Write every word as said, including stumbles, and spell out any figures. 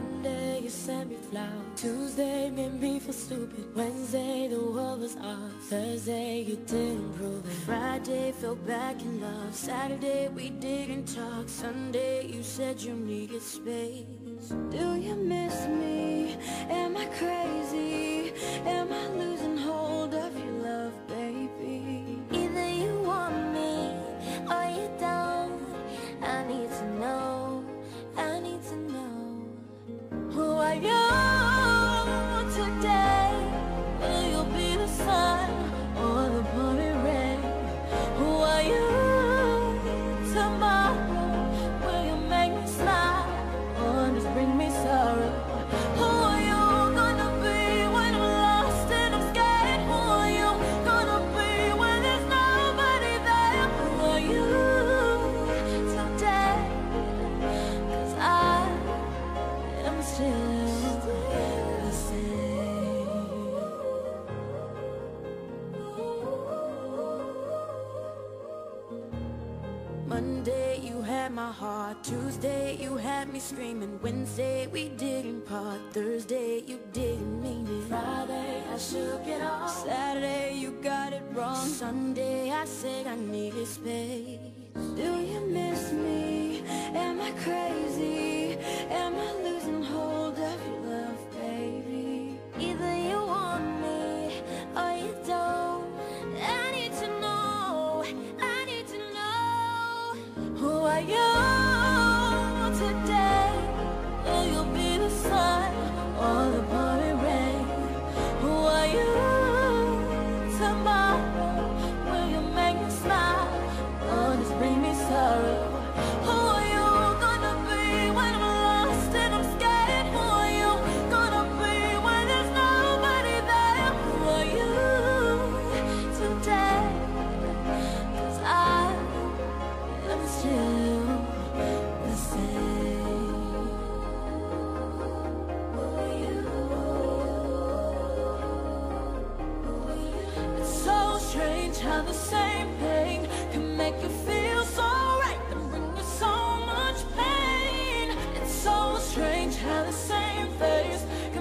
Monday you sent me flowers, Tuesday made me feel stupid, Wednesday the world was off, Thursday you didn't prove it, Friday fell back in love, Saturday we didn't talk, Sunday you said you needed space. Do you miss me? Am I crazy? Am I losing hold of your love, baby? Either you want me or you don't. I need to know, I need to know. Who are you today? Will you be the sun or the pouring rain? Who are you tomorrow? Will you make me smile or just bring me sorrow? Who are you gonna be when I'm lost and I'm scared? Who are you gonna be when there's nobody there? Who are you today? 'Cause I am still the same. Monday you had my heart, Tuesday you had me screaming, Wednesday we didn't part, Thursday you didn't mean it, Friday I shook it off, Saturday you got it wrong, Sunday I said I needed space. Do you miss me? Am I crazy? Am I losing hold of your love, baby? Either you want me or you don't. I need to know, I need to know. Who are you today? Will you be the sun or the pouring rain? Who are you tomorrow? Will you make me smile or just bring me sorrow? Who are you gonna be when I'm lost and I'm scared? Who are you gonna be when there's nobody there? Who are you today? 'Cause I am still the same. Who are you? Who are you? It's so strange how the same pain can make you feel so right and bring you so much pain. It's so strange how the same face